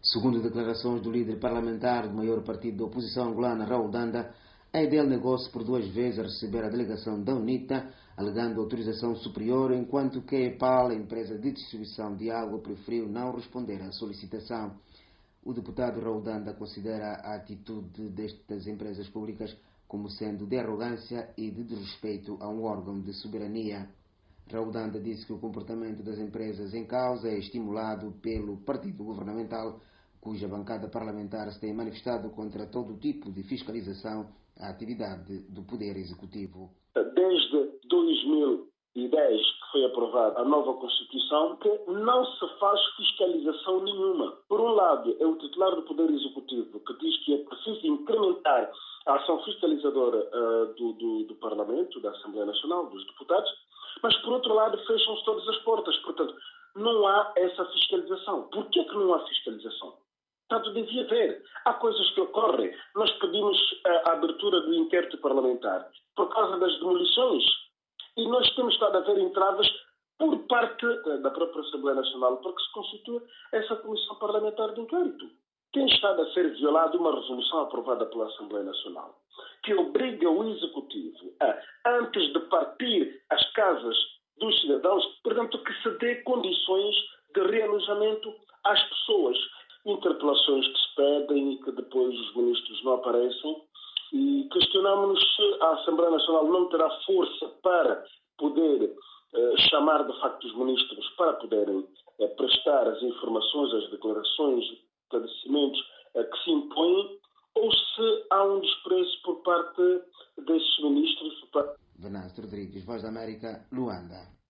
Segundo declarações do líder parlamentar do maior partido da oposição angolana, Raul Danda, a EDEL negou-se por 2 vezes a receber a delegação da UNITA, alegando autorização superior, enquanto que a EPAL, a empresa de distribuição de água, preferiu não responder à solicitação. O deputado Raul Danda considera a atitude destas empresas públicas como sendo de arrogância e de desrespeito a um órgão de soberania. Raul Danda disse que o comportamento das empresas em causa é estimulado pelo partido governamental, cuja bancada parlamentar se tem manifestado contra todo tipo de fiscalização à atividade do Poder Executivo. Desde 2010, que foi aprovada a nova Constituição, que não se faz fiscalização nenhuma. Por um lado, é o titular do Poder Executivo que diz que é preciso incrementar a ação fiscalizadora do Parlamento, da Assembleia Nacional, dos deputados, mas, por outro lado, fecham-se todas as portas. Portanto, não há essa fiscalização. Por que não há fiscalização? Portanto, devia haver. Há coisas que ocorrem. Nós pedimos a abertura do inquérito parlamentar por causa das demolições e nós temos estado a ver entraves por parte da própria Assembleia Nacional para que se constitua essa comissão parlamentar de inquérito. Tem estado a ser violada uma resolução aprovada pela Assembleia Nacional que obriga o Executivo a, antes de partir às casas dos cidadãos, portanto, que se dê condições de realojamento às pessoas. Interpelações que se pedem e que depois os ministros não aparecem. E questionamos-nos se a Assembleia Nacional não terá força para poder chamar de facto os ministros para poderem prestar as informações, as declarações, os esclarecimentos que se impõem, ou se há um desprezo por parte desses ministros. Venâncio Rodrigues, Voz da América, Luanda.